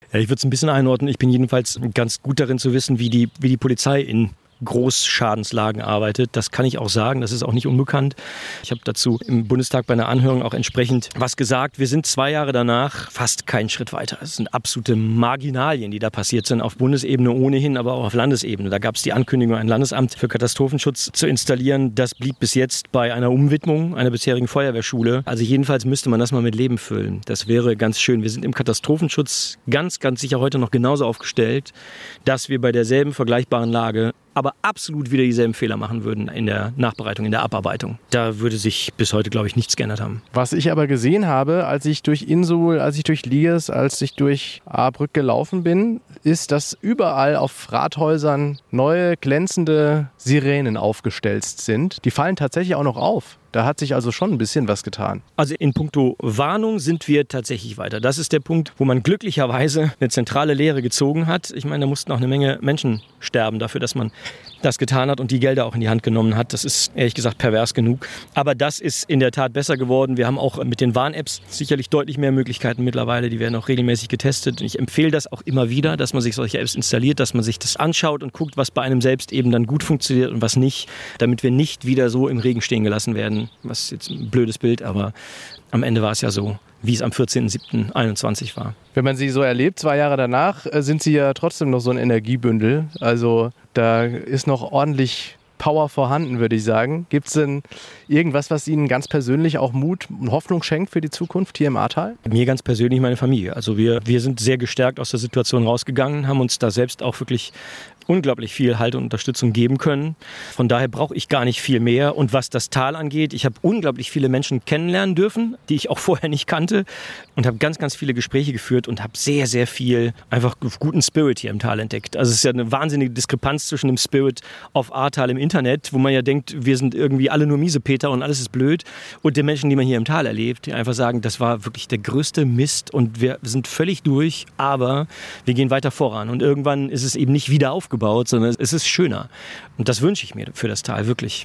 Ja, ich würde es ein bisschen einordnen. Ich bin jedenfalls ganz gut darin zu wissen, wie die Polizei in Großschadenslagen arbeitet. Das kann ich auch sagen, das ist auch nicht unbekannt. Ich habe dazu im Bundestag bei einer Anhörung auch entsprechend was gesagt. Wir sind 2 Jahre danach fast keinen Schritt weiter. Es sind absolute Marginalien, die da passiert sind, auf Bundesebene ohnehin, aber auch auf Landesebene. Da gab es die Ankündigung, ein Landesamt für Katastrophenschutz zu installieren. Das blieb bis jetzt bei einer Umwidmung einer bisherigen Feuerwehrschule. Also jedenfalls müsste man das mal mit Leben füllen. Das wäre ganz schön. Wir sind im Katastrophenschutz ganz, ganz sicher heute noch genauso aufgestellt, dass wir bei derselben vergleichbaren Lage aber absolut wieder dieselben Fehler machen würden in der Nachbereitung, in der Abarbeitung. Da würde sich bis heute, glaube ich, nichts geändert haben. Was ich aber gesehen habe, als ich durch Insul, als ich durch Liers, als ich durch Ahrbrück gelaufen bin, ist, dass überall auf Rathäusern neue glänzende Sirenen aufgestellt sind. Die fallen tatsächlich auch noch auf. Da hat sich also schon ein bisschen was getan. Also in puncto Warnung sind wir tatsächlich weiter. Das ist der Punkt, wo man glücklicherweise eine zentrale Lehre gezogen hat. Ich meine, da mussten auch eine Menge Menschen sterben dafür, dass man das getan hat und die Gelder auch in die Hand genommen hat. Das ist ehrlich gesagt pervers genug. Aber das ist in der Tat besser geworden. Wir haben auch mit den Warn-Apps sicherlich deutlich mehr Möglichkeiten mittlerweile. Die werden auch regelmäßig getestet. Und ich empfehle das auch immer wieder, dass man sich solche Apps installiert, dass man sich das anschaut und guckt, was bei einem selbst eben dann gut funktioniert und was nicht, damit wir nicht wieder so im Regen stehen gelassen werden. Was jetzt ein blödes Bild, aber am Ende war es ja so, wie es am 14.07.21 war. Wenn man Sie so erlebt, 2 Jahre danach, sind Sie ja trotzdem noch so ein Energiebündel. Also da ist noch ordentlich Power vorhanden, würde ich sagen. Gibt es denn irgendwas, was Ihnen ganz persönlich auch Mut und Hoffnung schenkt für die Zukunft hier im Ahrtal? Mir ganz persönlich meine Familie. Also wir sind sehr gestärkt aus der Situation rausgegangen, haben uns da selbst auch wirklich unglaublich viel Halt und Unterstützung geben können. Von daher brauche ich gar nicht viel mehr. Und was das Tal angeht, ich habe unglaublich viele Menschen kennenlernen dürfen, die ich auch vorher nicht kannte und habe ganz, ganz viele Gespräche geführt und habe sehr, sehr viel einfach guten Spirit hier im Tal entdeckt. Also es ist ja eine wahnsinnige Diskrepanz zwischen dem Spirit auf Ahrtal im Internet, wo man ja denkt, wir sind irgendwie alle nur Miesepeter und alles ist blöd, und den Menschen, die man hier im Tal erlebt, die einfach sagen, das war wirklich der größte Mist und wir sind völlig durch, aber wir gehen weiter voran und irgendwann ist es eben nicht wieder aufgebaut, sondern es ist schöner. Und das wünsche ich mir für das Tal, wirklich.